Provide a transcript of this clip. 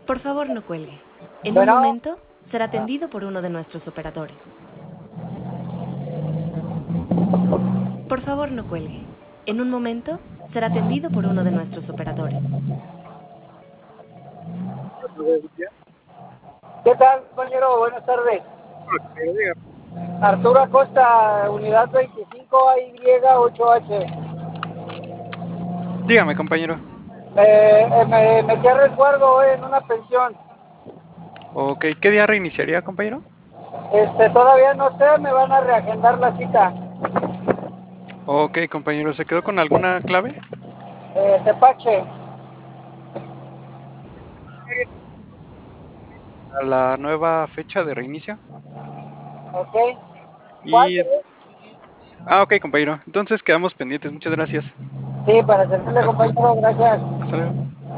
Por favor, no cuelgue. En un Bueno. momento será atendido por uno de nuestros operadores. Por favor, no cuelgue. En un momento será atendido por uno de nuestros operadores. ¿Qué tal, compañero? Buenas tardes. Arturo Acosta, unidad 25 AY8H. Dígame, compañero. Me metí a resguardo en una pensión. Ok, ¿qué día reiniciaría, compañero? Todavía no sé, me van a reagendar la cita. Ok, compañero, ¿se quedó con alguna clave? Tepache. A la nueva fecha de reinicio. Ok. ¿Cuál? Y... ok, compañero. Entonces quedamos pendientes. Muchas gracias. Sí, para servirle, compañero, gracias. Hasta luego.